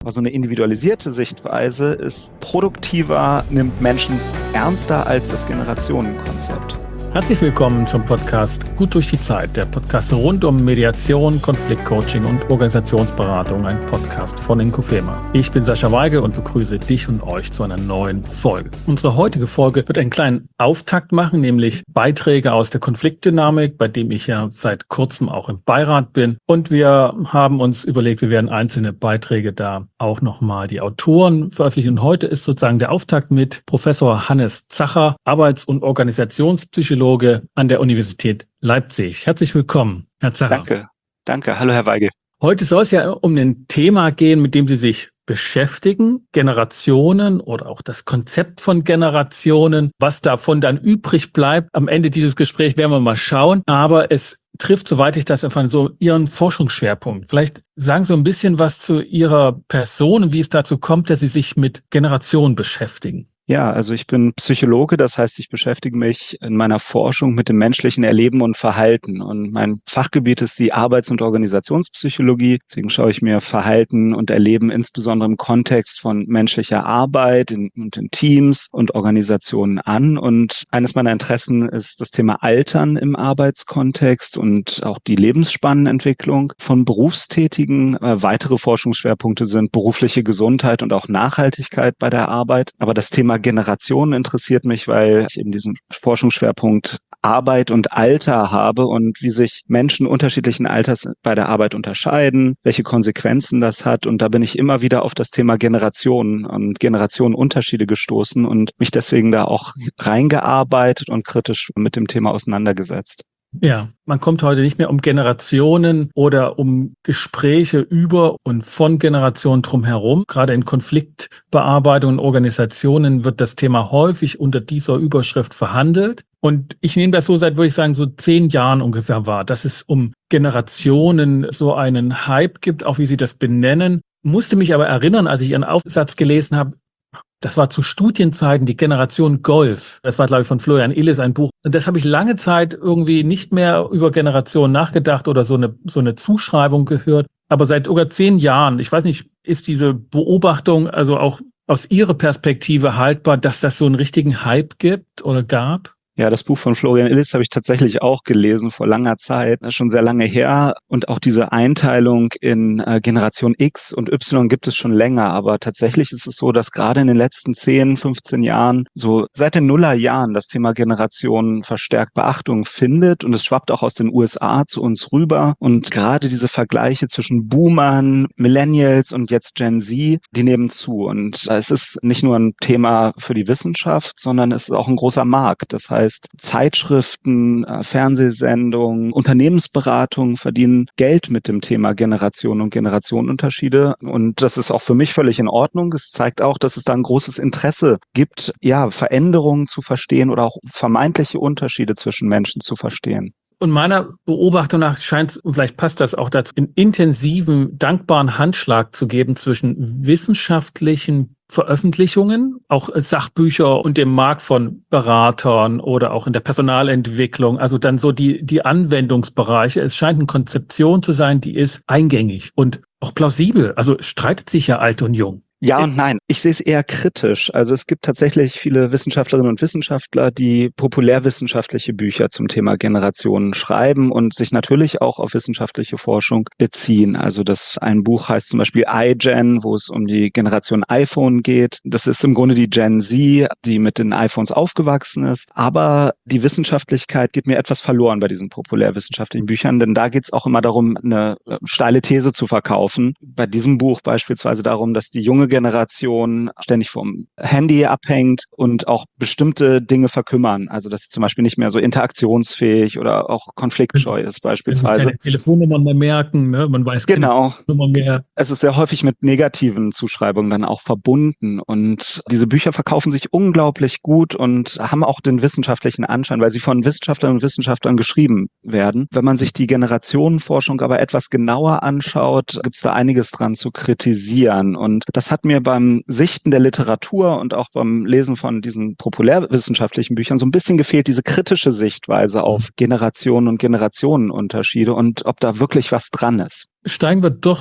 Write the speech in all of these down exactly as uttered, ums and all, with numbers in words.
Aber so eine individualisierte Sichtweise ist produktiver, nimmt Menschen ernster als das Generationenkonzept. Herzlich willkommen zum Podcast Gut durch die Zeit, der Podcast rund um Mediation, Konfliktcoaching und Organisationsberatung, ein Podcast von Inkofema. Ich bin Sascha Weigel und begrüße dich und euch zu einer neuen Folge. Unsere heutige Folge wird einen kleinen Auftakt machen, nämlich Beiträge aus der Konfliktdynamik, bei dem ich ja seit kurzem auch im Beirat bin. Und wir haben uns überlegt, wir werden einzelne Beiträge da auch nochmal die Autoren veröffentlichen. Und heute ist sozusagen der Auftakt mit Professor Hannes Zacher, Arbeits- und Organisationspsychologe an der Universität Leipzig. Herzlich willkommen, Herr Zacher. Danke, danke. Hallo, Herr Weigel. Heute soll es ja um ein Thema gehen, mit dem Sie sich beschäftigen, Generationen oder auch das Konzept von Generationen. Was davon dann übrig bleibt, am Ende dieses Gesprächs werden wir mal schauen. Aber es trifft, soweit ich das erfahre, so Ihren Forschungsschwerpunkt. Vielleicht sagen Sie ein bisschen was zu Ihrer Person und wie es dazu kommt, dass Sie sich mit Generationen beschäftigen. Ja, also ich bin Psychologe, das heißt, ich beschäftige mich in meiner Forschung mit dem menschlichen Erleben und Verhalten. Und mein Fachgebiet ist die Arbeits- und Organisationspsychologie. Deswegen schaue ich mir Verhalten und Erleben insbesondere im Kontext von menschlicher Arbeit in, und in Teams und Organisationen an. Und eines meiner Interessen ist das Thema Altern im Arbeitskontext und auch die Lebensspannenentwicklung von Berufstätigen. Äh, weitere Forschungsschwerpunkte sind berufliche Gesundheit und auch Nachhaltigkeit bei der Arbeit. Aber das Thema Generationen interessiert mich, weil ich eben diesen Forschungsschwerpunkt Arbeit und Alter habe und wie sich Menschen unterschiedlichen Alters bei der Arbeit unterscheiden, welche Konsequenzen das hat. Und da bin ich immer wieder auf das Thema Generationen und Generationenunterschiede gestoßen und mich deswegen da auch reingearbeitet und kritisch mit dem Thema auseinandergesetzt. Ja, man kommt heute nicht mehr um Generationen oder um Gespräche über und von Generationen drumherum. Gerade in Konfliktbearbeitung und Organisationen wird das Thema häufig unter dieser Überschrift verhandelt. Und ich nehme das so seit, würde ich sagen, so zehn Jahren ungefähr wahr, dass es um Generationen so einen Hype gibt, auch wie Sie das benennen. Musste mich aber erinnern, als ich Ihren Aufsatz gelesen habe, das war zu Studienzeiten die Generation Golf. Das war, glaube ich, von Florian Illies ein Buch. Und das habe ich lange Zeit irgendwie nicht mehr über Generationen nachgedacht oder so eine so eine Zuschreibung gehört. Aber seit über zehn Jahren, ich weiß nicht, ist diese Beobachtung also auch aus Ihrer Perspektive haltbar, dass das so einen richtigen Hype gibt oder gab? Ja, das Buch von Florian Illies habe ich tatsächlich auch gelesen vor langer Zeit, das ist schon sehr lange her. Und auch diese Einteilung in äh, Generation X und Y gibt es schon länger. Aber tatsächlich ist es so, dass gerade in den letzten zehn, fünfzehn Jahren, so seit den Nullerjahren, das Thema Generation verstärkt Beachtung findet. Und es schwappt auch aus den U S A zu uns rüber. Und gerade diese Vergleiche zwischen Boomern, Millennials und jetzt Gen Z, die nehmen zu. Und äh, es ist nicht nur ein Thema für die Wissenschaft, sondern es ist auch ein großer Markt. Das heißt, Zeitschriften, Fernsehsendungen, Unternehmensberatungen verdienen Geld mit dem Thema Generation und Generationenunterschiede. Und das ist auch für mich völlig in Ordnung. Es zeigt auch, dass es da ein großes Interesse gibt, ja, Veränderungen zu verstehen oder auch vermeintliche Unterschiede zwischen Menschen zu verstehen. Und meiner Beobachtung nach scheint es, und vielleicht passt das auch dazu, einen intensiven, dankbaren Handschlag zu geben zwischen wissenschaftlichen Veröffentlichungen, auch Sachbücher und dem Markt von Beratern oder auch in der Personalentwicklung, also dann so die die Anwendungsbereiche. Es scheint eine Konzeption zu sein, die ist eingängig und auch plausibel. Also streitet sich ja alt und jung. Ja und nein. Ich sehe es eher kritisch. Also es gibt tatsächlich viele Wissenschaftlerinnen und Wissenschaftler, die populärwissenschaftliche Bücher zum Thema Generationen schreiben und sich natürlich auch auf wissenschaftliche Forschung beziehen. Also das ein Buch heißt zum Beispiel iGen, wo es um die Generation iPhone geht. Das ist im Grunde die Gen Z, die mit den iPhones aufgewachsen ist. Aber die Wissenschaftlichkeit geht mir etwas verloren bei diesen populärwissenschaftlichen Büchern, denn da geht es auch immer darum, eine steile These zu verkaufen. Bei diesem Buch beispielsweise darum, dass die junge Generation ständig vom Handy abhängt und auch bestimmte Dinge verkümmern. Also dass sie zum Beispiel nicht mehr so interaktionsfähig oder auch konfliktscheu ist beispielsweise. Keine Telefonnummern mehr merken, ne? Man weiß genau. keine Nummer mehr. Es ist sehr häufig mit negativen Zuschreibungen dann auch verbunden. Und diese Bücher verkaufen sich unglaublich gut und haben auch den wissenschaftlichen Anschein, weil sie von Wissenschaftlerinnen und Wissenschaftlern geschrieben werden. Wenn man sich die Generationenforschung aber etwas genauer anschaut, gibt es da einiges dran zu kritisieren. Und das hat mir beim Sichten der Literatur und auch beim Lesen von diesen populärwissenschaftlichen Büchern so ein bisschen gefehlt, diese kritische Sichtweise auf Generationen und Generationenunterschiede und ob da wirklich was dran ist. Steigen wir doch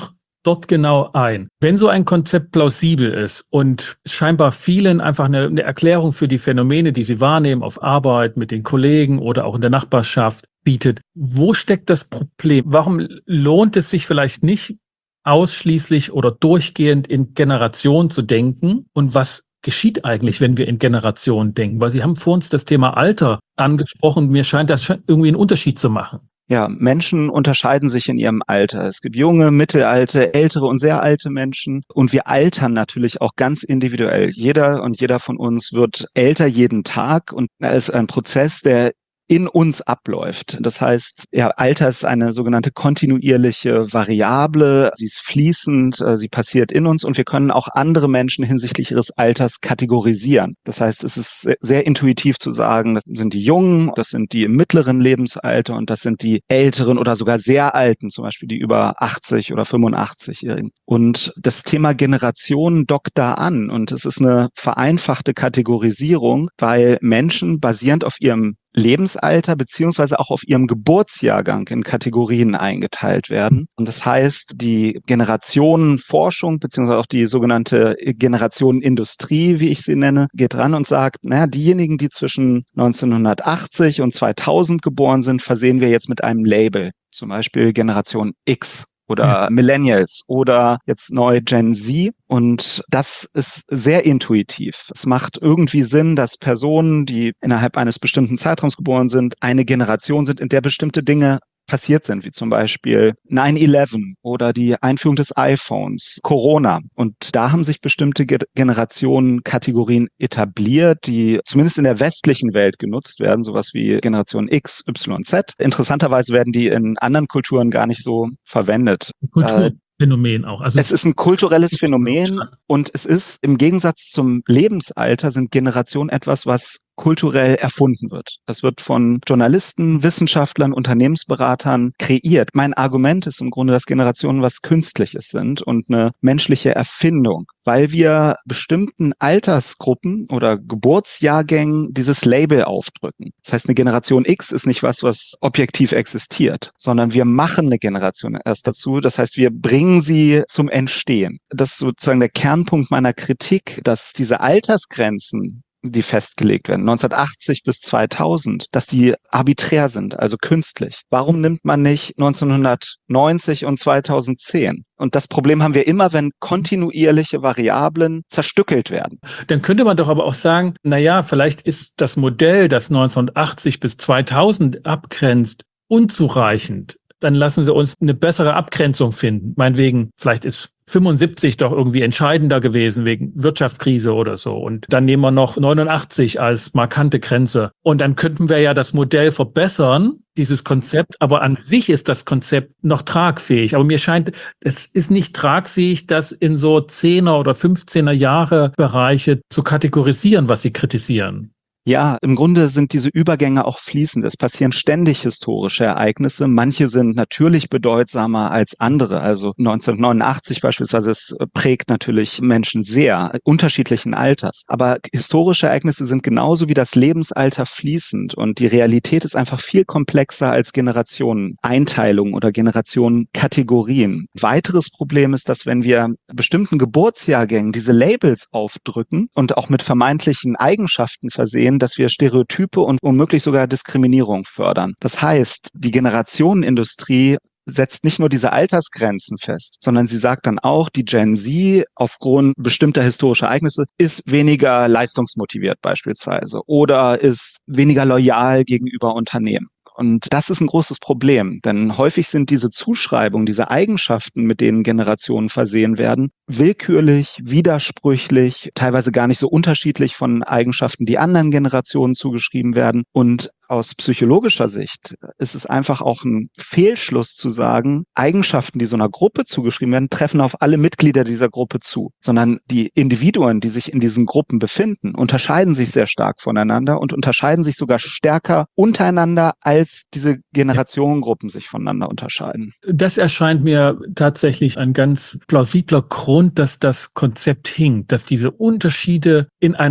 dort genau ein. Wenn so ein Konzept plausibel ist und scheinbar vielen einfach eine, eine Erklärung für die Phänomene, die sie wahrnehmen auf Arbeit, mit den Kollegen oder auch in der Nachbarschaft bietet, wo steckt das Problem? Warum lohnt es sich vielleicht nicht ausschließlich oder durchgehend in Generationen zu denken? Und was geschieht eigentlich, wenn wir in Generationen denken? Weil Sie haben vor uns das Thema Alter angesprochen. Mir scheint das schon irgendwie einen Unterschied zu machen. Ja, Menschen unterscheiden sich in ihrem Alter. Es gibt junge, mittelalte, ältere und sehr alte Menschen. Und wir altern natürlich auch ganz individuell. Jeder und jeder von uns wird älter jeden Tag. Und es ist ein Prozess, der in uns abläuft. Das heißt, ja, Alter ist eine sogenannte kontinuierliche Variable. Sie ist fließend, sie passiert in uns und wir können auch andere Menschen hinsichtlich ihres Alters kategorisieren. Das heißt, es ist sehr intuitiv zu sagen, das sind die Jungen, das sind die im mittleren Lebensalter und das sind die Älteren oder sogar sehr Alten, zum Beispiel die über achtzig oder fünfundachtzig-Jährigen. Und das Thema Generation dockt da an und es ist eine vereinfachte Kategorisierung, weil Menschen basierend auf ihrem Lebensalter beziehungsweise auch auf ihrem Geburtsjahrgang in Kategorien eingeteilt werden. Und das heißt, die Generationenforschung beziehungsweise auch die sogenannte Generationenindustrie, wie ich sie nenne, geht ran und sagt, naja, diejenigen, die zwischen neunzehnhundertachtzig und zweitausend geboren sind, versehen wir jetzt mit einem Label, zum Beispiel Generation X. Oder ja. Millennials oder jetzt neu Gen Z. Und das ist sehr intuitiv. Es macht irgendwie Sinn, dass Personen, die innerhalb eines bestimmten Zeitraums geboren sind, eine Generation sind, in der bestimmte Dinge passiert sind, wie zum Beispiel nine eleven oder die Einführung des iPhones, Corona. Und da haben sich bestimmte Ge- Generationenkategorien etabliert, die zumindest in der westlichen Welt genutzt werden, sowas wie Generation X, Y, Z. Interessanterweise werden die in anderen Kulturen gar nicht so verwendet. Kulturphänomen auch. Also es ist ein kulturelles Phänomen und es ist im Gegensatz zum Lebensalter sind Generationen etwas, was kulturell erfunden wird. Das wird von Journalisten, Wissenschaftlern, Unternehmensberatern kreiert. Mein Argument ist im Grunde, dass Generationen was Künstliches sind und eine menschliche Erfindung, weil wir bestimmten Altersgruppen oder Geburtsjahrgängen dieses Label aufdrücken. Das heißt, eine Generation X ist nicht was, was objektiv existiert, sondern wir machen eine Generation erst dazu. Das heißt, wir bringen sie zum Entstehen. Das ist sozusagen der Kernpunkt meiner Kritik, dass diese Altersgrenzen, die festgelegt werden, neunzehnhundertachtzig bis zweitausend, dass die arbiträr sind, also künstlich. Warum nimmt man nicht neunzehnhundertneunzig und zweitausendzehn? Und das Problem haben wir immer, wenn kontinuierliche Variablen zerstückelt werden. Dann könnte man doch aber auch sagen, na ja, vielleicht ist das Modell, das neunzehnhundertachtzig bis zweitausend abgrenzt, unzureichend. Dann lassen Sie uns eine bessere Abgrenzung finden. Meinetwegen, vielleicht ist fünfundsiebzig doch irgendwie entscheidender gewesen wegen Wirtschaftskrise oder so. Und dann nehmen wir noch neunundachtzig als markante Grenze. Und dann könnten wir ja das Modell verbessern, dieses Konzept. Aber an sich ist das Konzept noch tragfähig. Aber mir scheint, es ist nicht tragfähig, das in so Zehner- oder fünfzehner Jahre Bereiche zu kategorisieren, was Sie kritisieren. Ja, im Grunde sind diese Übergänge auch fließend. Es passieren ständig historische Ereignisse. Manche sind natürlich bedeutsamer als andere. Also neunzehnhundertneunundachtzig beispielsweise, es prägt natürlich Menschen sehr, unterschiedlichen Alters. Aber historische Ereignisse sind genauso wie das Lebensalter fließend. Und die Realität ist einfach viel komplexer als Generationeneinteilung oder Generationenkategorien. Weiteres Problem ist, dass wenn wir bestimmten Geburtsjahrgängen diese Labels aufdrücken und auch mit vermeintlichen Eigenschaften versehen, dass wir Stereotype und womöglich sogar Diskriminierung fördern. Das heißt, die Generationenindustrie setzt nicht nur diese Altersgrenzen fest, sondern sie sagt dann auch, die Gen Z aufgrund bestimmter historischer Ereignisse ist weniger leistungsmotiviert beispielsweise oder ist weniger loyal gegenüber Unternehmen. Und das ist ein großes Problem, denn häufig sind diese Zuschreibungen, diese Eigenschaften, mit denen Generationen versehen werden, willkürlich, widersprüchlich, teilweise gar nicht so unterschiedlich von Eigenschaften, die anderen Generationen zugeschrieben werden. Und aus psychologischer Sicht ist es einfach auch ein Fehlschluss zu sagen, Eigenschaften, die so einer Gruppe zugeschrieben werden, treffen auf alle Mitglieder dieser Gruppe zu, sondern die Individuen, die sich in diesen Gruppen befinden, unterscheiden sich sehr stark voneinander und unterscheiden sich sogar stärker untereinander, als diese Generationengruppen sich voneinander unterscheiden. Das erscheint mir tatsächlich ein ganz plausibler Grund, dass das Konzept hinkt, dass diese Unterschiede in einer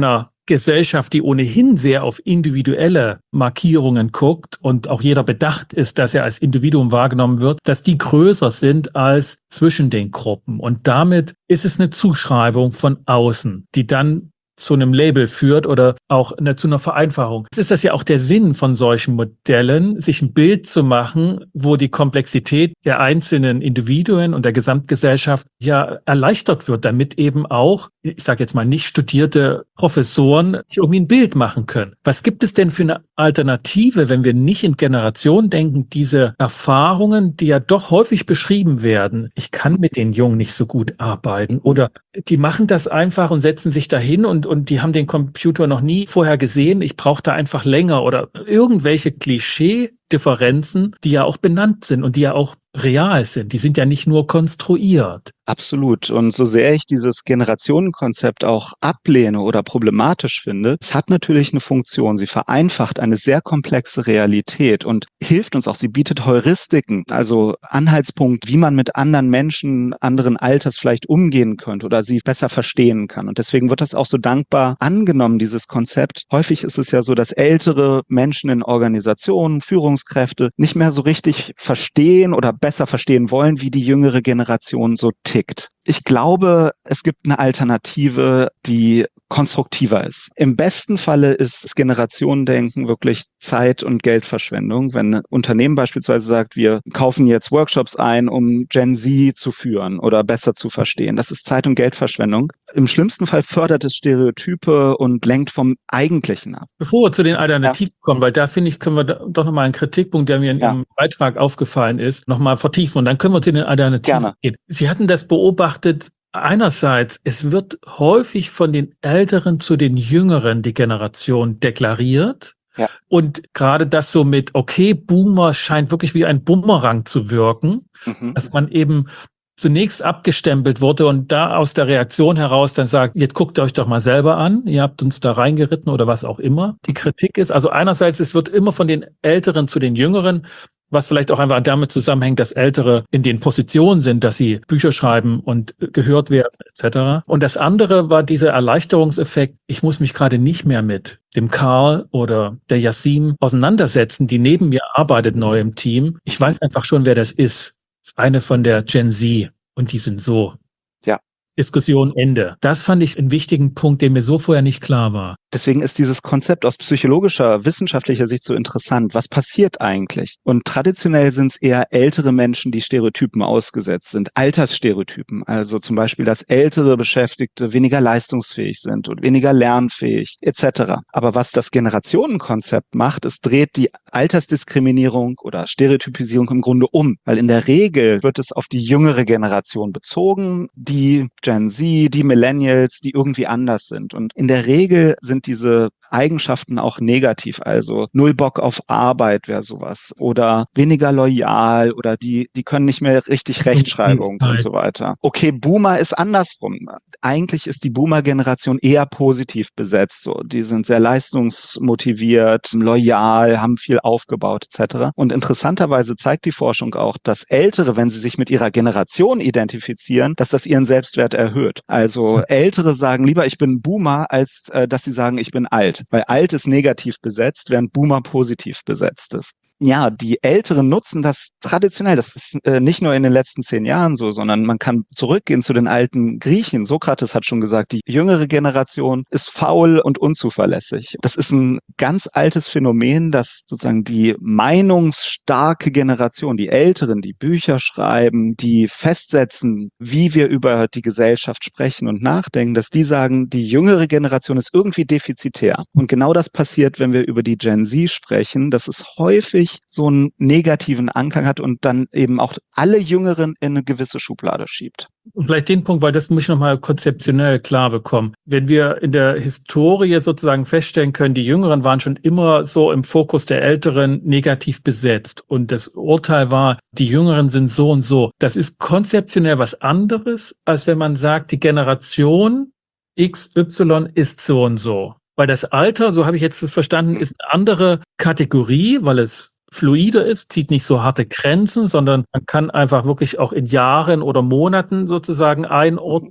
Gesellschaft, die ohnehin sehr auf individuelle Markierungen guckt und auch jeder bedacht ist, dass er als Individuum wahrgenommen wird, dass die größer sind als zwischen den Gruppen. Und damit ist es eine Zuschreibung von außen, die dann zu einem Label führt oder auch eine, zu einer Vereinfachung. Es ist das ja auch der Sinn von solchen Modellen, sich ein Bild zu machen, wo die Komplexität der einzelnen Individuen und der Gesamtgesellschaft ja erleichtert wird, damit eben auch, ich sage jetzt mal, nicht studierte Professoren irgendwie ein Bild machen können. Was gibt es denn für eine Alternative, wenn wir nicht in Generationen denken, diese Erfahrungen, die ja doch häufig beschrieben werden, ich kann mit den Jungen nicht so gut arbeiten oder die machen das einfach und setzen sich dahin und und die haben den Computer noch nie vorher gesehen, ich brauche da einfach länger oder irgendwelche Klischee-Differenzen, die ja auch benannt sind und die ja auch real sind. Die sind ja nicht nur konstruiert. Absolut. Und so sehr ich dieses Generationenkonzept auch ablehne oder problematisch finde, es hat natürlich eine Funktion. Sie vereinfacht eine sehr komplexe Realität und hilft uns auch. Sie bietet Heuristiken, also Anhaltspunkt, wie man mit anderen Menschen anderen Alters vielleicht umgehen könnte oder sie besser verstehen kann. Und deswegen wird das auch so dankbar angenommen, dieses Konzept. Häufig ist es ja so, dass ältere Menschen in Organisationen, Führungskräfte nicht mehr so richtig verstehen oder besser verstehen wollen, wie die jüngere Generation so tickt. Ich glaube, es gibt eine Alternative, die konstruktiver ist. Im besten Falle ist das Generationendenken wirklich Zeit- und Geldverschwendung. Wenn ein Unternehmen beispielsweise sagt, wir kaufen jetzt Workshops ein, um Gen Z zu führen oder besser zu verstehen. Das ist Zeit- und Geldverschwendung. Im schlimmsten Fall fördert es Stereotype und lenkt vom Eigentlichen ab. Bevor wir zu den Alternativen ja. kommen, weil da finde ich, können wir doch nochmal einen Kritikpunkt, der mir in ja. Ihrem Beitrag aufgefallen ist, nochmal vertiefen und dann können wir zu den Alternativen Gerne. gehen. Sie hatten das beobachtet, einerseits, es wird häufig von den Älteren zu den Jüngeren die Generation deklariert. Ja. Und gerade das so mit, okay, Boomer scheint wirklich wie ein Bumerang zu wirken, mhm. dass man eben zunächst abgestempelt wurde und da aus der Reaktion heraus dann sagt, jetzt guckt euch doch mal selber an, ihr habt uns da reingeritten oder was auch immer. Die Kritik ist, also einerseits, es wird immer von den Älteren zu den Jüngeren, was vielleicht auch einfach damit zusammenhängt, dass Ältere in den Positionen sind, dass sie Bücher schreiben und gehört werden et cetera. Und das andere war dieser Erleichterungseffekt, ich muss mich gerade nicht mehr mit dem Karl oder der Yassim auseinandersetzen, die neben mir arbeitet neu im Team. Ich weiß einfach schon, wer das ist. Eine von der Gen Z und die sind so. Ja. Diskussion Ende. Das fand ich einen wichtigen Punkt, der mir so vorher nicht klar war. Deswegen ist dieses Konzept aus psychologischer, wissenschaftlicher Sicht so interessant. Was passiert eigentlich? Und traditionell sind es eher ältere Menschen, die Stereotypen ausgesetzt sind. Altersstereotypen. Also zum Beispiel, dass ältere Beschäftigte weniger leistungsfähig sind und weniger lernfähig et cetera. Aber was das Generationenkonzept macht, es dreht die Altersdiskriminierung oder Stereotypisierung im Grunde um. Weil in der Regel wird es auf die jüngere Generation bezogen, die Gen Z, die Millennials, die irgendwie anders sind. Und in der Regel sind diese Eigenschaften auch negativ, also null Bock auf Arbeit wäre sowas oder weniger loyal oder die die können nicht mehr richtig Rechtschreibung und so weiter. Okay, Boomer ist andersrum. Eigentlich ist die Boomer-Generation eher positiv besetzt. So, die sind sehr leistungsmotiviert, loyal, haben viel aufgebaut et cetera. Und interessanterweise zeigt die Forschung auch, dass Ältere, wenn sie sich mit ihrer Generation identifizieren, dass das ihren Selbstwert erhöht. Also Ältere sagen lieber, ich bin Boomer, als äh, dass sie sagen, ich bin alt. Weil alt ist negativ besetzt, während Boomer positiv besetzt ist. Ja, die Älteren nutzen das traditionell. Das ist äh, nicht nur in den letzten zehn Jahren so, sondern man kann zurückgehen zu den alten Griechen. Sokrates hat schon gesagt, die jüngere Generation ist faul und unzuverlässig. Das ist ein ganz altes Phänomen, dass sozusagen die meinungsstarke Generation, die Älteren, die Bücher schreiben, die festsetzen, wie wir über die Gesellschaft sprechen und nachdenken, dass die sagen, die jüngere Generation ist irgendwie defizitär. Und genau das passiert, wenn wir über die Gen Z sprechen, dass es häufig so einen negativen Anklang hat und dann eben auch alle Jüngeren in eine gewisse Schublade schiebt. Und vielleicht den Punkt, weil das muss ich nochmal konzeptionell klar bekommen. Wenn wir in der Historie sozusagen feststellen können, die Jüngeren waren schon immer so im Fokus der Älteren negativ besetzt und das Urteil war, die Jüngeren sind so und so. Das ist konzeptionell was anderes, als wenn man sagt, die Generation X Y ist so und so. Weil das Alter, so habe ich jetzt das verstanden, ist eine andere Kategorie, weil es fluider ist, zieht nicht so harte Grenzen, sondern man kann einfach wirklich auch in Jahren oder Monaten sozusagen einordnen.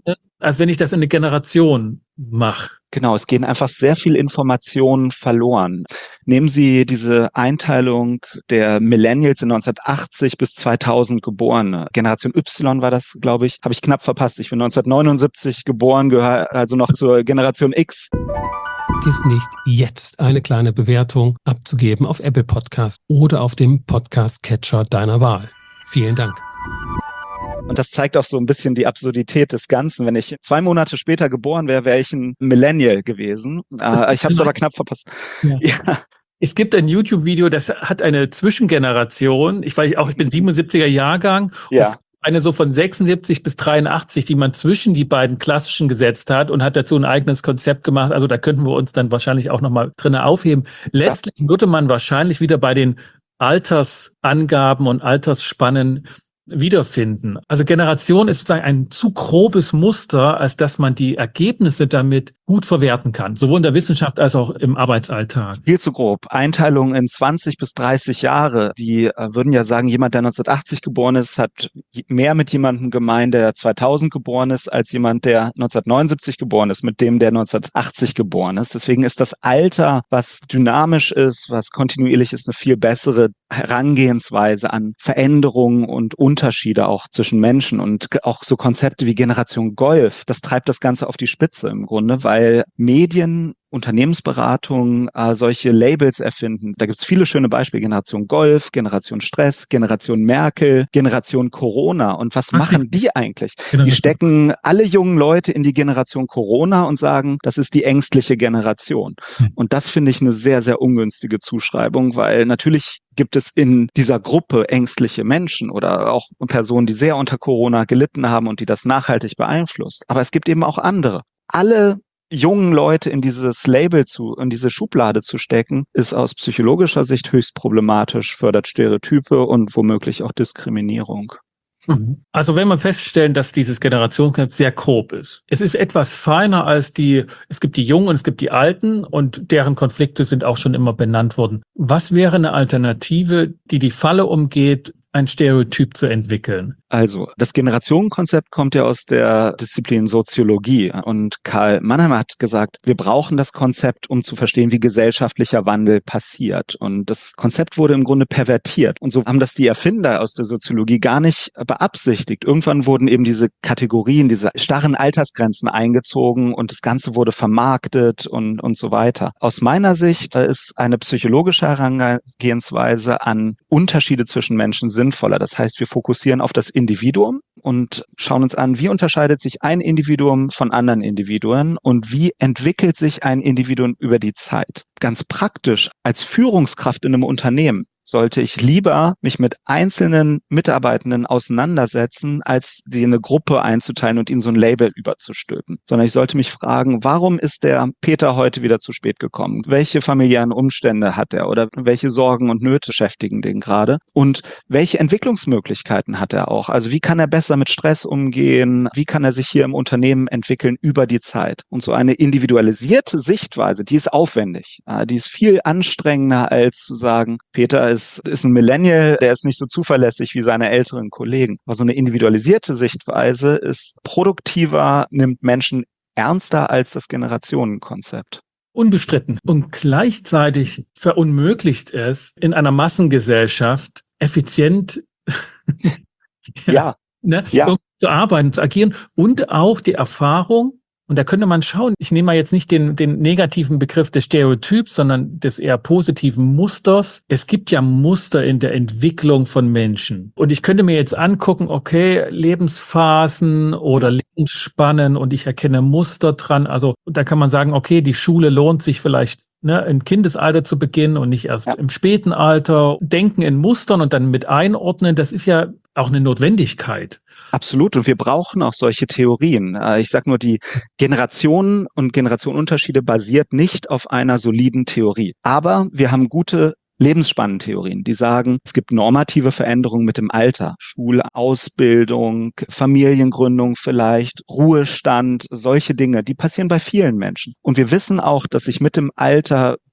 als wenn ich das in eine Generation mache. Genau, es gehen einfach sehr viel Informationen verloren. Nehmen Sie diese Einteilung der Millennials in neunzehnhundertachtzig bis zweitausend Geborene. Generation Y war das, glaube ich, habe ich knapp verpasst. Ich bin neunzehnhundertneunundsiebzig geboren, gehöre also noch zur Generation X. Vergiss nicht, jetzt eine kleine Bewertung abzugeben auf Apple Podcast oder auf dem Podcast-Catcher deiner Wahl. Vielen Dank. Und das zeigt auch so ein bisschen die Absurdität des Ganzen. Wenn ich zwei Monate später geboren wäre, wäre ich ein Millennial gewesen. Äh, ich habe es aber knapp verpasst. Ja. Ja. Es gibt ein YouTube-Video, das hat eine Zwischengeneration. Ich weiß auch, ich bin siebenundsiebziger Jahrgang. Ja. Und eine so von sechsundsiebzig bis dreiundachtzig, die man zwischen die beiden klassischen gesetzt hat und hat dazu ein eigenes Konzept gemacht. Also da könnten wir uns dann wahrscheinlich auch nochmal drin aufheben. Letztlich ja. würde man wahrscheinlich wieder bei den Altersangaben und Altersspannen wiederfinden. Also Generation ist sozusagen ein zu grobes Muster, als dass man die Ergebnisse damit gut verwerten kann, sowohl in der Wissenschaft als auch im Arbeitsalltag. Viel zu grob. Einteilungen in zwanzig bis dreißig Jahre, die äh, würden ja sagen, jemand, der neunzehnhundertachtzig geboren ist, hat mehr mit jemandem gemein, der zweitausend geboren ist, als jemand, der neunzehnhundertneunundsiebzig geboren ist, mit dem, der neunzehnhundertachtzig geboren ist. Deswegen ist das Alter, was dynamisch ist, was kontinuierlich ist, eine viel bessere Herangehensweise an Veränderungen und Unterschiede auch zwischen Menschen und auch so Konzepte wie Generation Golf. Das treibt das Ganze auf die Spitze im Grunde, weil Medien, Unternehmensberatung äh, solche Labels erfinden. Da gibt's viele schöne Beispiele. Generation Golf, Generation Stress, Generation Merkel, Generation Corona. Und was okay. machen die eigentlich? Die stecken alle jungen Leute in die Generation Corona und sagen, das ist die ängstliche Generation. Hm. Und das finde ich eine sehr, sehr ungünstige Zuschreibung, weil natürlich gibt es in dieser Gruppe ängstliche Menschen oder auch Personen, die sehr unter Corona gelitten haben und die das nachhaltig beeinflusst. Aber es gibt eben auch andere. Alle jungen Leute in dieses Label zu, in diese Schublade zu stecken, ist aus psychologischer Sicht höchst problematisch, fördert Stereotype und womöglich auch Diskriminierung. Also wenn man feststellen, dass dieses Generationskonzept sehr grob ist. Es ist etwas feiner als die, es gibt die Jungen und es gibt die Alten und deren Konflikte sind auch schon immer benannt worden. Was wäre eine Alternative, die die Falle umgeht, ein Stereotyp zu entwickeln? Also, das Generationenkonzept kommt ja aus der Disziplin Soziologie und Karl Mannheimer hat gesagt, wir brauchen das Konzept, um zu verstehen, wie gesellschaftlicher Wandel passiert. Und das Konzept wurde im Grunde pervertiert. Und so haben das die Erfinder aus der Soziologie gar nicht beabsichtigt. Irgendwann wurden eben diese Kategorien, diese starren Altersgrenzen eingezogen und das Ganze wurde vermarktet und, und so weiter. Aus meiner Sicht ist eine psychologische Herangehensweise an Unterschiede zwischen Menschen sinnvoller. Das heißt, wir fokussieren auf das Individuum und schauen uns an, wie unterscheidet sich ein Individuum von anderen Individuen und wie entwickelt sich ein Individuum über die Zeit. Ganz praktisch, als Führungskraft in einem Unternehmen sollte ich lieber mich mit einzelnen Mitarbeitenden auseinandersetzen, als sie in eine Gruppe einzuteilen und ihnen so ein Label überzustülpen. Sondern ich sollte mich fragen, warum ist der Peter heute wieder zu spät gekommen? Welche familiären Umstände hat er oder welche Sorgen und Nöte beschäftigen den gerade? Und welche Entwicklungsmöglichkeiten hat er auch? Also wie kann er besser mit Stress umgehen? Wie kann er sich hier im Unternehmen entwickeln über die Zeit? Und so eine individualisierte Sichtweise, die ist aufwendig. Die ist viel anstrengender, als zu sagen, Peter ist, ist ein Millennial, der ist nicht so zuverlässig wie seine älteren Kollegen. Aber so eine individualisierte Sichtweise ist produktiver, nimmt Menschen ernster als das Generationenkonzept. Unbestritten. Und gleichzeitig verunmöglicht es in einer Massengesellschaft effizient ja, ja. Ne, ja. zu arbeiten, zu agieren und auch die Erfahrung. Und da könnte man schauen, ich nehme mal jetzt nicht den, den negativen Begriff des Stereotyps, sondern des eher positiven Musters. Es gibt ja Muster in der Entwicklung von Menschen. Und ich könnte mir jetzt angucken, okay, Lebensphasen oder Lebensspannen und ich erkenne Muster dran. Also da kann man sagen, okay, die Schule lohnt sich vielleicht Ne, im Kindesalter zu beginnen und nicht erst ja. im späten Alter. Denken in Mustern und dann mit einordnen, das ist ja auch eine Notwendigkeit. Absolut. Und wir brauchen auch solche Theorien. Ich sage nur, die Generationen und Generationenunterschiede basiert nicht auf einer soliden Theorie. Aber wir haben gute Lebensspannentheorien, die sagen, es gibt normative Veränderungen mit dem Alter. Schule, Ausbildung, Familiengründung vielleicht, Ruhestand, solche Dinge, die passieren bei vielen Menschen. Und wir wissen auch, dass sich mit dem Alter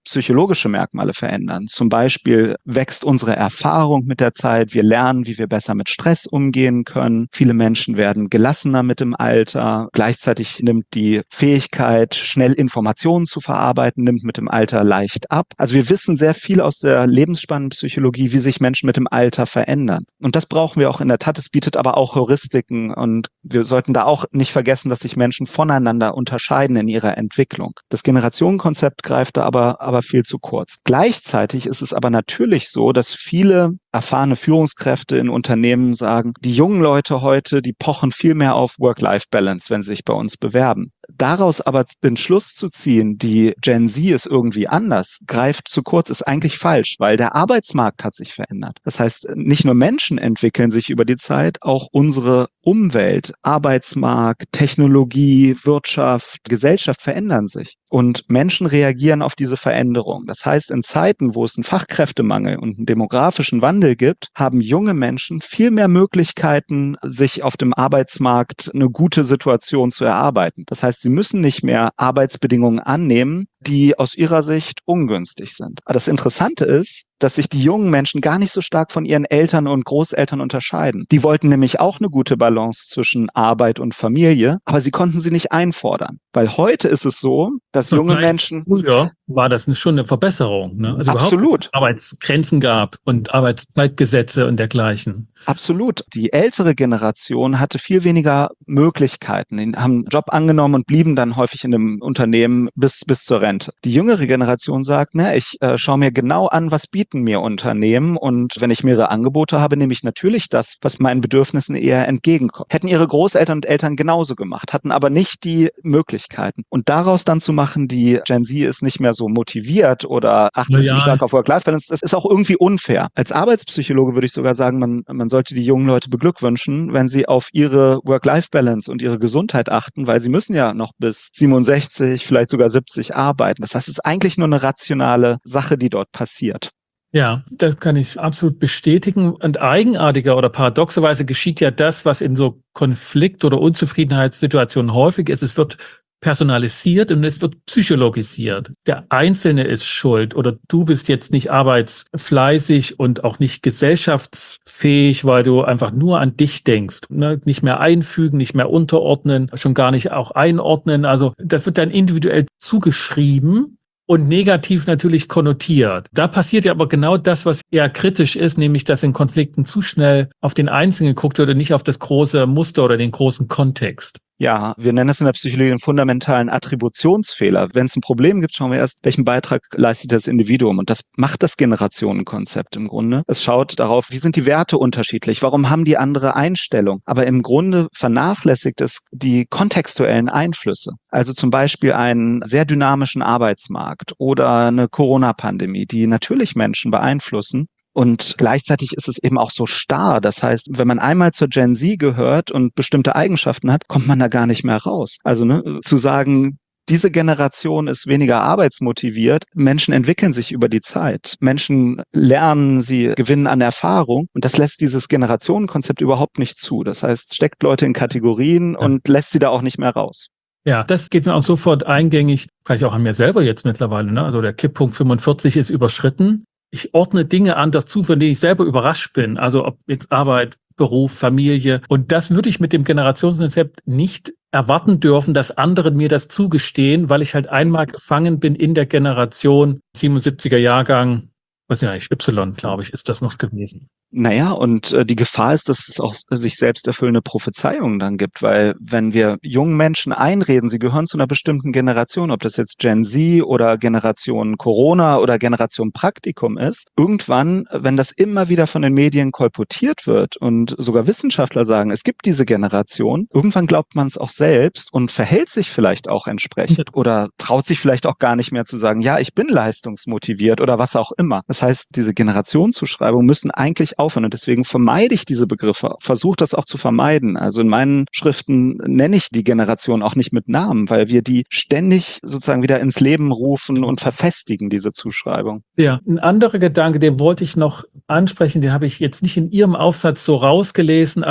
psychologische Merkmale verändern. Zum Beispiel wächst unsere Erfahrung mit der Zeit. Wir lernen, wie wir besser mit Stress umgehen können. Viele Menschen werden gelassener mit dem Alter. Gleichzeitig nimmt die Fähigkeit, schnell Informationen zu verarbeiten, nimmt mit dem Alter leicht ab. Also wir wissen sehr viel aus der Lebensspannenpsychologie, wie sich Menschen mit dem Alter verändern. Und das brauchen wir auch in der Tat. Es bietet aber auch Heuristiken und wir sollten da auch nicht vergessen, dass sich Menschen voneinander unterscheiden in ihrer Entwicklung. Das Generationenkonzept greift da aber, aber viel zu kurz. Gleichzeitig ist es aber natürlich so, dass viele erfahrene Führungskräfte in Unternehmen sagen, die jungen Leute heute, die pochen viel mehr auf Work-Life-Balance, wenn sie sich bei uns bewerben. Daraus aber den Schluss zu ziehen, die Gen Z ist irgendwie anders, greift zu kurz, ist eigentlich falsch, weil der Arbeitsmarkt hat sich verändert. Das heißt, nicht nur Menschen entwickeln sich über die Zeit, auch unsere Umwelt, Arbeitsmarkt, Technologie, Wirtschaft, Gesellschaft verändern sich. Und Menschen reagieren auf diese Veränderung. Das heißt, in Zeiten, wo es einen Fachkräftemangel und einen demografischen Wandel gibt, haben junge Menschen viel mehr Möglichkeiten, sich auf dem Arbeitsmarkt eine gute Situation zu erarbeiten. Das heißt, sie müssen nicht mehr Arbeitsbedingungen annehmen, die aus ihrer Sicht ungünstig sind. Aber das Interessante ist, dass sich die jungen Menschen gar nicht so stark von ihren Eltern und Großeltern unterscheiden. Die wollten nämlich auch eine gute Balance zwischen Arbeit und Familie, aber sie konnten sie nicht einfordern. Weil heute ist es so, dass So, junge nein, Menschen... Früher war das schon eine Verbesserung, ne? Also Absolut. überhaupt Arbeitsgrenzen gab und Arbeitszeitgesetze und dergleichen. Absolut. Die ältere Generation hatte viel weniger Möglichkeiten. Die haben einen Job angenommen und blieben dann häufig in dem Unternehmen bis, bis zur Rente. Die jüngere Generation sagt, ne, ich äh, schaue mir genau an, was bieten mir Unternehmen, und wenn ich mehrere Angebote habe, nehme ich natürlich das, was meinen Bedürfnissen eher entgegenkommt. Hätten ihre Großeltern und Eltern genauso gemacht, hatten aber nicht die Möglichkeiten. Und daraus dann zu machen, die Gen Z ist nicht mehr so motiviert oder achtet Ja. zu stark auf Work-Life-Balance, das ist auch irgendwie unfair. Als Arbeitspsychologe würde ich sogar sagen, man, man sollte die jungen Leute beglückwünschen, wenn sie auf ihre Work-Life-Balance und ihre Gesundheit achten, weil sie müssen ja noch bis siebenundsechzig, vielleicht sogar siebzig arbeiten. Das heißt, es ist eigentlich nur eine rationale Sache, die dort passiert. Ja, das kann ich absolut bestätigen. Und eigenartiger oder paradoxerweise geschieht ja das, was in so Konflikt- oder Unzufriedenheitssituationen häufig ist. Es wird personalisiert und es wird psychologisiert. Der Einzelne ist schuld oder du bist jetzt nicht arbeitsfleißig und auch nicht gesellschaftsfähig, weil du einfach nur an dich denkst. Ne? Nicht mehr einfügen, nicht mehr unterordnen, schon gar nicht auch einordnen. Also das wird dann individuell zugeschrieben und negativ natürlich konnotiert. Da passiert ja aber genau das, was eher kritisch ist, nämlich dass in Konflikten zu schnell auf den Einzelnen geguckt wird und nicht auf das große Muster oder den großen Kontext. Ja, wir nennen es in der Psychologie den fundamentalen Attributionsfehler. Wenn es ein Problem gibt, schauen wir erst, welchen Beitrag leistet das Individuum. Und das macht das Generationenkonzept im Grunde. Es schaut darauf, wie sind die Werte unterschiedlich, warum haben die andere Einstellung. Aber im Grunde vernachlässigt es die kontextuellen Einflüsse. Also zum Beispiel einen sehr dynamischen Arbeitsmarkt oder eine Corona-Pandemie, die natürlich Menschen beeinflussen. Und gleichzeitig ist es eben auch so starr. Das heißt, wenn man einmal zur Gen Z gehört und bestimmte Eigenschaften hat, kommt man da gar nicht mehr raus. Also ne, zu sagen, diese Generation ist weniger arbeitsmotiviert. Menschen entwickeln sich über die Zeit. Menschen lernen, sie gewinnen an Erfahrung. Und das lässt dieses Generationenkonzept überhaupt nicht zu. Das heißt, steckt Leute in Kategorien und lässt sie da auch nicht mehr raus. Ja, das geht mir auch sofort eingängig. Kann ich auch an mir selber jetzt mittlerweile. Ne? Also der Kipppunkt fünfundvierzig ist überschritten. Ich ordne Dinge anders zu, von denen ich selber überrascht bin. Also ob jetzt Arbeit, Beruf, Familie. Und das würde ich mit dem Generationskonzept nicht erwarten dürfen, dass andere mir das zugestehen, weil ich halt einmal gefangen bin in der Generation siebenundsiebziger Jahrgang. Was ja eigentlich Y, glaube ich, ist das noch gewesen. Naja, und äh, die Gefahr ist, dass es auch sich selbst erfüllende Prophezeiungen dann gibt, weil wenn wir jungen Menschen einreden, sie gehören zu einer bestimmten Generation, ob das jetzt Gen Z oder Generation Corona oder Generation Praktikum ist, irgendwann, wenn das immer wieder von den Medien kolportiert wird und sogar Wissenschaftler sagen, es gibt diese Generation, irgendwann glaubt man es auch selbst und verhält sich vielleicht auch entsprechend oder traut sich vielleicht auch gar nicht mehr zu sagen, ja, ich bin leistungsmotiviert oder was auch immer. Das heißt, diese Generationszuschreibungen müssen eigentlich aufhören und deswegen vermeide ich diese Begriffe, versuche das auch zu vermeiden. Also in meinen Schriften nenne ich die Generation auch nicht mit Namen, weil wir die ständig sozusagen wieder ins Leben rufen und verfestigen, diese Zuschreibung. Ja, ein anderer Gedanke, den wollte ich noch ansprechen, den habe ich jetzt nicht in Ihrem Aufsatz so rausgelesen, aber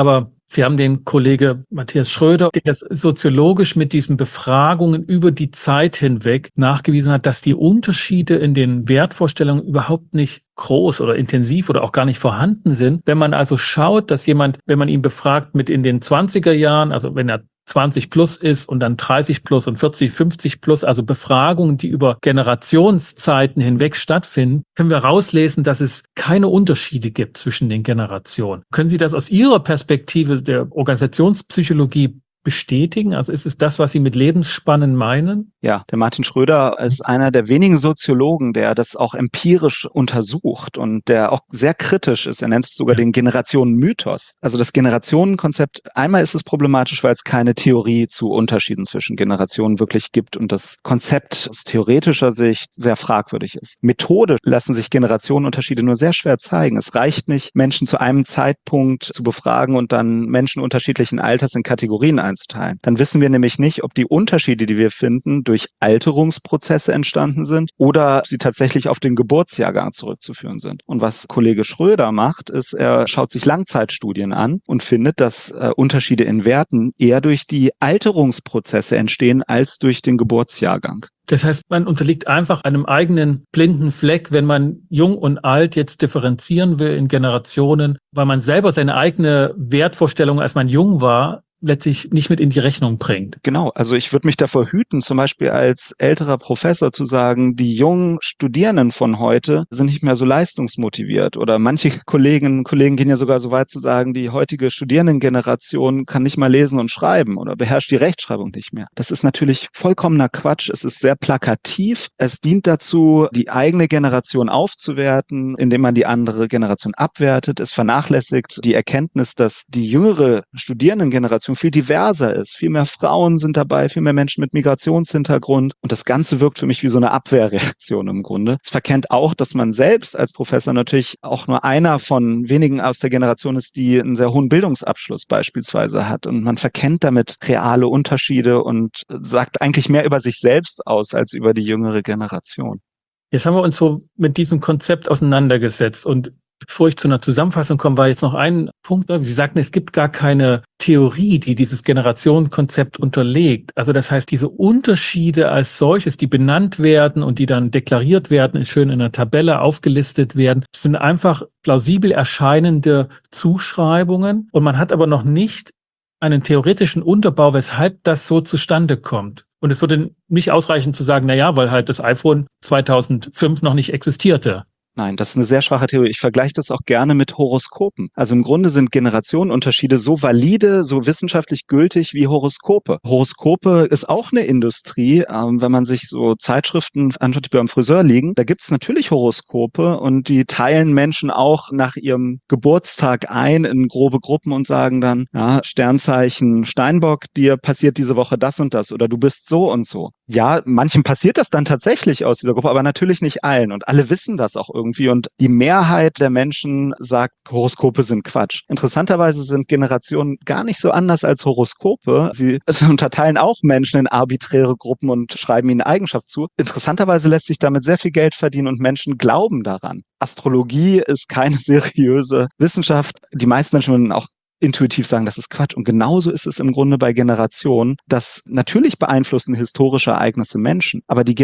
Sie haben den Kollege Matthias Schröder, der soziologisch mit diesen Befragungen über die Zeit hinweg nachgewiesen hat, dass die Unterschiede in den Wertvorstellungen überhaupt nicht groß oder intensiv oder auch gar nicht vorhanden sind. Wenn man also schaut, dass jemand, wenn man ihn befragt mit in den zwanziger Jahren, also wenn er zwanzig plus ist und dann dreißig plus und vierzig, fünfzig plus, also Befragungen, die über Generationszeiten hinweg stattfinden, können wir rauslesen, dass es keine Unterschiede gibt zwischen den Generationen. Können Sie das aus Ihrer Perspektive der Organisationspsychologie bestätigen? Also ist es das, was Sie mit Lebensspannen meinen? Ja, der Martin Schröder ist einer der wenigen Soziologen, der das auch empirisch untersucht und der auch sehr kritisch ist. Er nennt es sogar ja. den Generationenmythos. Also das Generationenkonzept, einmal ist es problematisch, weil es keine Theorie zu Unterschieden zwischen Generationen wirklich gibt und das Konzept aus theoretischer Sicht sehr fragwürdig ist. Methodisch lassen sich Generationenunterschiede nur sehr schwer zeigen. Es reicht nicht, Menschen zu einem Zeitpunkt zu befragen und dann Menschen unterschiedlichen Alters in Kategorien einzuteilen. Dann wissen wir nämlich nicht, ob die Unterschiede, die wir finden, durch Alterungsprozesse entstanden sind oder ob sie tatsächlich auf den Geburtsjahrgang zurückzuführen sind. Und was Kollege Schröder macht, ist, er schaut sich Langzeitstudien an und findet, dass äh, Unterschiede in Werten eher durch die Alterungsprozesse entstehen als durch den Geburtsjahrgang. Das heißt, man unterliegt einfach einem eigenen blinden Fleck, wenn man jung und alt jetzt differenzieren will in Generationen, weil man selber seine eigene Wertvorstellung, als man jung war, letztlich nicht mit in die Rechnung bringt. Genau, also ich würde mich davor hüten, zum Beispiel als älterer Professor zu sagen, die jungen Studierenden von heute sind nicht mehr so leistungsmotiviert. Oder manche Kolleginnen und Kollegen gehen ja sogar so weit zu sagen, die heutige Studierendengeneration kann nicht mal lesen und schreiben oder beherrscht die Rechtschreibung nicht mehr. Das ist natürlich vollkommener Quatsch. Es ist sehr plakativ. Es dient dazu, die eigene Generation aufzuwerten, indem man die andere Generation abwertet. Es vernachlässigt die Erkenntnis, dass die jüngere Studierendengeneration viel diverser ist. Viel mehr Frauen sind dabei, viel mehr Menschen mit Migrationshintergrund. Und das Ganze wirkt für mich wie so eine Abwehrreaktion im Grunde. Es verkennt auch, dass man selbst als Professor natürlich auch nur einer von wenigen aus der Generation ist, die einen sehr hohen Bildungsabschluss beispielsweise hat. Und man verkennt damit reale Unterschiede und sagt eigentlich mehr über sich selbst aus als über die jüngere Generation. Jetzt haben wir uns so mit diesem Konzept auseinandergesetzt und bevor ich zu einer Zusammenfassung komme, war jetzt noch ein Punkt. Sie sagten, es gibt gar keine Theorie, die dieses Generationenkonzept unterlegt. Also das heißt, diese Unterschiede als solches, die benannt werden und die dann deklariert werden, schön in einer Tabelle aufgelistet werden, sind einfach plausibel erscheinende Zuschreibungen. Und man hat aber noch nicht einen theoretischen Unterbau, weshalb das so zustande kommt. Und es würde nicht ausreichen zu sagen, na ja, weil halt das iPhone zweitausendfünf noch nicht existierte. Nein, das ist eine sehr schwache Theorie. Ich vergleiche das auch gerne mit Horoskopen. Also im Grunde sind Generationenunterschiede so valide, so wissenschaftlich gültig wie Horoskope. Horoskope ist auch eine Industrie. Ähm, wenn man sich so Zeitschriften anschaut, die beim Friseur liegen, da gibt es natürlich Horoskope und die teilen Menschen auch nach ihrem Geburtstag ein in grobe Gruppen und sagen dann, ja, Sternzeichen Steinbock, dir passiert diese Woche das und das oder du bist so und so. Ja, manchen passiert das dann tatsächlich aus dieser Gruppe, aber natürlich nicht allen und alle wissen das auch irgendwie. Und die Mehrheit der Menschen sagt, Horoskope sind Quatsch. Interessanterweise sind Generationen gar nicht so anders als Horoskope. Sie unterteilen auch Menschen in arbiträre Gruppen und schreiben ihnen Eigenschaft zu. Interessanterweise lässt sich damit sehr viel Geld verdienen und Menschen glauben daran. Astrologie ist keine seriöse Wissenschaft. Die meisten Menschen würden auch intuitiv sagen, das ist Quatsch. Und genauso ist es im Grunde bei Generationen, dass natürlich beeinflussen historische Ereignisse Menschen, aber die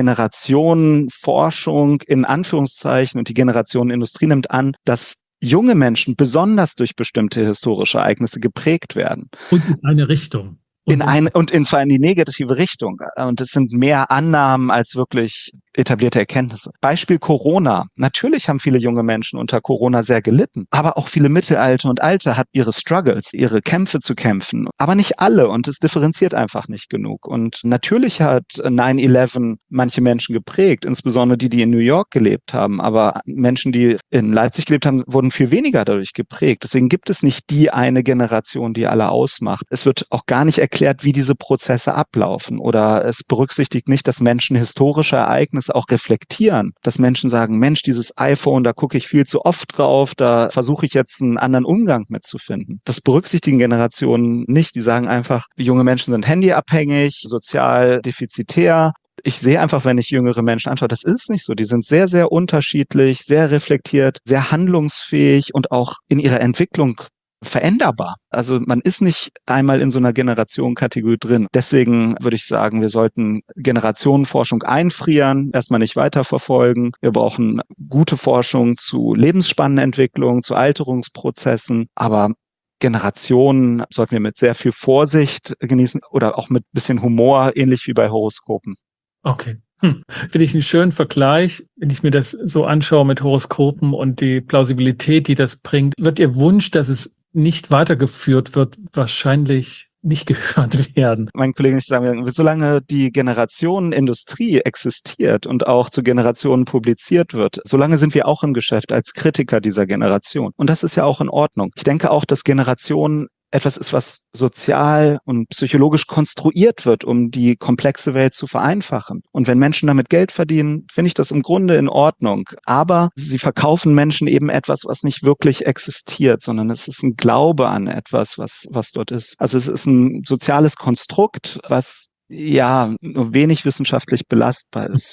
Generationenforschung in Anführungszeichen und die Generationenindustrie nimmt an, dass junge Menschen besonders durch bestimmte historische Ereignisse geprägt werden. Und in eine Richtung. In eine, und in zwar in die negative Richtung. Und es sind mehr Annahmen als wirklich etablierte Erkenntnisse. Beispiel Corona. Natürlich haben viele junge Menschen unter Corona sehr gelitten, aber auch viele Mittelalte und Alte hat ihre Struggles, ihre Kämpfe zu kämpfen. Aber nicht alle und es differenziert einfach nicht genug. Und natürlich hat nine eleven manche Menschen geprägt, insbesondere die, die in New York gelebt haben. Aber Menschen, die in Leipzig gelebt haben, wurden viel weniger dadurch geprägt. Deswegen gibt es nicht die eine Generation, die alle ausmacht. Es wird auch gar nicht erklärt, wie diese Prozesse ablaufen. Oder es berücksichtigt nicht, dass Menschen historische Ereignisse auch reflektieren, dass Menschen sagen, Mensch, dieses iPhone, da gucke ich viel zu oft drauf, da versuche ich jetzt einen anderen Umgang mitzufinden. Das berücksichtigen Generationen nicht. Die sagen einfach, junge Menschen sind handyabhängig, sozial defizitär. Ich sehe einfach, wenn ich jüngere Menschen anschaue, das ist nicht so. Die sind sehr, sehr unterschiedlich, sehr reflektiert, sehr handlungsfähig und auch in ihrer Entwicklung veränderbar. Also man ist nicht einmal in so einer Generationenkategorie drin. Deswegen würde ich sagen, wir sollten Generationenforschung einfrieren, erstmal nicht weiterverfolgen. Wir brauchen gute Forschung zu Lebensspannenentwicklung, zu Alterungsprozessen, aber Generationen sollten wir mit sehr viel Vorsicht genießen oder auch mit bisschen Humor, ähnlich wie bei Horoskopen. Okay. Hm. Finde ich einen schönen Vergleich, wenn ich mir das so anschaue mit Horoskopen und die Plausibilität, die das bringt. Wird Ihr Wunsch, dass es nicht weitergeführt wird, wahrscheinlich nicht gehört werden? Mein Kollege und ich sagen, solange die Generationenindustrie existiert und auch zu Generationen publiziert wird, solange sind wir auch im Geschäft als Kritiker dieser Generation. Und das ist ja auch in Ordnung. Ich denke auch, dass Generationen etwas ist, was sozial und psychologisch konstruiert wird, um die komplexe Welt zu vereinfachen. Und wenn Menschen damit Geld verdienen, finde ich das im Grunde in Ordnung. Aber sie verkaufen Menschen eben etwas, was nicht wirklich existiert, sondern es ist ein Glaube an etwas, was, was dort ist. Also es ist ein soziales Konstrukt, was ja nur wenig wissenschaftlich belastbar ist.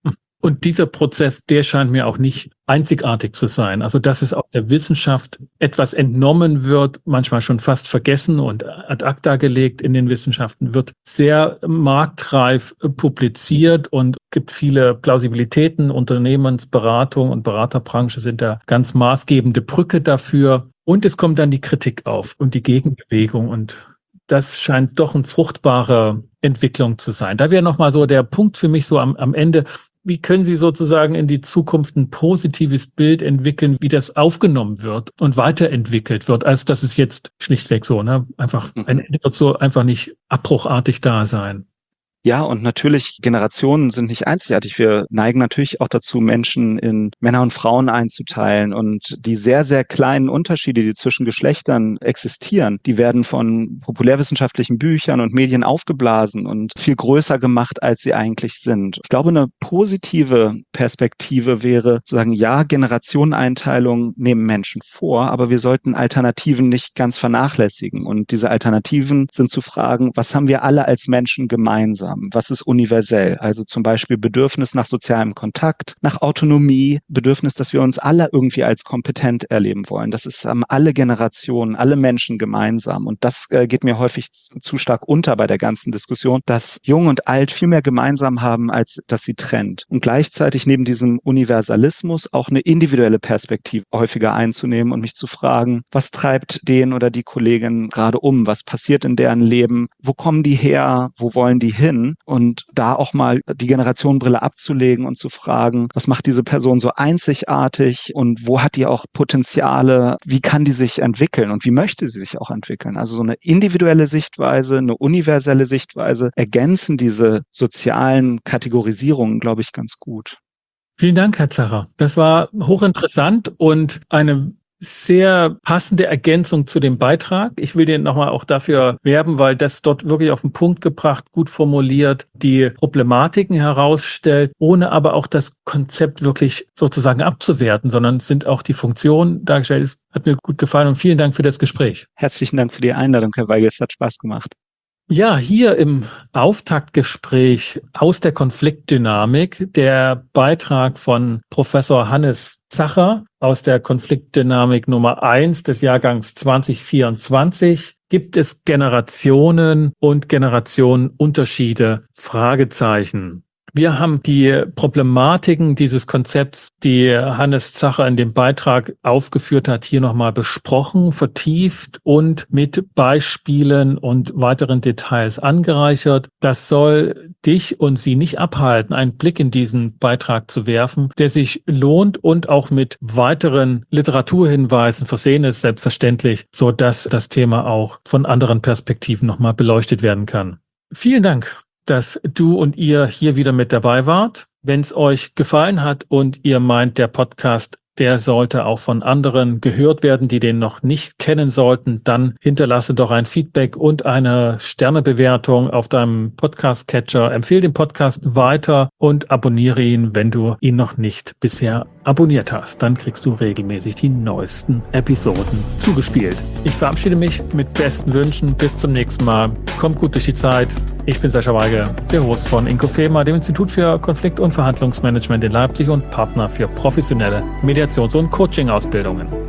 Und dieser Prozess, der scheint mir auch nicht einzigartig zu sein. Also, dass es aus der Wissenschaft etwas entnommen wird, manchmal schon fast vergessen und ad acta gelegt in den Wissenschaften, wird sehr marktreif publiziert und gibt viele Plausibilitäten. Unternehmensberatung und Beraterbranche sind da ganz maßgebende Brücke dafür. Und es kommt dann die Kritik auf und die Gegenbewegung, und das scheint doch eine fruchtbare Entwicklung zu sein. Da wäre nochmal so der Punkt für mich so am, am Ende: Wie können Sie sozusagen in die Zukunft ein positives Bild entwickeln, wie das aufgenommen wird und weiterentwickelt wird, als dass es jetzt schlichtweg so, ne, einfach ein Ende wird so einfach nicht abbruchartig da sein? Ja, und natürlich, Generationen sind nicht einzigartig. Wir neigen natürlich auch dazu, Menschen in Männer und Frauen einzuteilen. Und die sehr, sehr kleinen Unterschiede, die zwischen Geschlechtern existieren, die werden von populärwissenschaftlichen Büchern und Medien aufgeblasen und viel größer gemacht, als sie eigentlich sind. Ich glaube, eine positive Perspektive wäre zu sagen, ja, Generationeneinteilungen nehmen Menschen vor, aber wir sollten Alternativen nicht ganz vernachlässigen. Und diese Alternativen sind zu fragen, was haben wir alle als Menschen gemeinsam? Was ist universell? Also zum Beispiel Bedürfnis nach sozialem Kontakt, nach Autonomie, Bedürfnis, dass wir uns alle irgendwie als kompetent erleben wollen. Das ist haben alle Generationen, alle Menschen gemeinsam. Und das äh, geht mir häufig zu stark unter bei der ganzen Diskussion, dass Jung und Alt viel mehr gemeinsam haben, als dass sie trennt. Und gleichzeitig neben diesem Universalismus auch eine individuelle Perspektive häufiger einzunehmen und mich zu fragen, was treibt den oder die Kollegin gerade um? Was passiert in deren Leben? Wo kommen die her? Wo wollen die hin? Und da auch mal die Generationenbrille abzulegen und zu fragen, was macht diese Person so einzigartig und wo hat die auch Potenziale? Wie kann die sich entwickeln und wie möchte sie sich auch entwickeln? Also so eine individuelle Sichtweise, eine universelle Sichtweise ergänzen diese sozialen Kategorisierungen, glaube ich, ganz gut. Vielen Dank, Herr Zacher. Das war hochinteressant und eine sehr passende Ergänzung zu dem Beitrag. Ich will den nochmal auch dafür werben, weil das dort wirklich auf den Punkt gebracht, gut formuliert, die Problematiken herausstellt, ohne aber auch das Konzept wirklich sozusagen abzuwerten, sondern sind auch die Funktionen dargestellt. Das hat mir gut gefallen und vielen Dank für das Gespräch. Herzlichen Dank für die Einladung, Herr Weigel. Es hat Spaß gemacht. Ja, hier im Auftaktgespräch aus der Konfliktdynamik der Beitrag von Professor Hannes Zacher aus der Konfliktdynamik Nummer eins des Jahrgangs zwanzig vierundzwanzig. Gibt es Generationen und Generationenunterschiede? Fragezeichen. Wir haben die Problematiken dieses Konzepts, die Hannes Zacher in dem Beitrag aufgeführt hat, hier nochmal besprochen, vertieft und mit Beispielen und weiteren Details angereichert. Das soll dich und sie nicht abhalten, einen Blick in diesen Beitrag zu werfen, der sich lohnt und auch mit weiteren Literaturhinweisen versehen ist, selbstverständlich, so dass das Thema auch von anderen Perspektiven nochmal beleuchtet werden kann. Vielen Dank, dass du und ihr hier wieder mit dabei wart. Wenn es euch gefallen hat und ihr meint, der Podcast, der sollte auch von anderen gehört werden, die den noch nicht kennen sollten, dann hinterlasse doch ein Feedback und eine Sternebewertung auf deinem Podcast-Catcher. Empfehle den Podcast weiter und abonniere ihn, wenn du ihn noch nicht bisher abonniert hast. Dann kriegst du regelmäßig die neuesten Episoden zugespielt. Ich verabschiede mich mit besten Wünschen. Bis zum nächsten Mal. Kommt gut durch die Zeit. Ich bin Sascha Weige, der Host von Inkofema, dem Institut für Konflikt- und Verhandlungsmanagement in Leipzig und Partner für professionelle Mediations- und Coaching-Ausbildungen.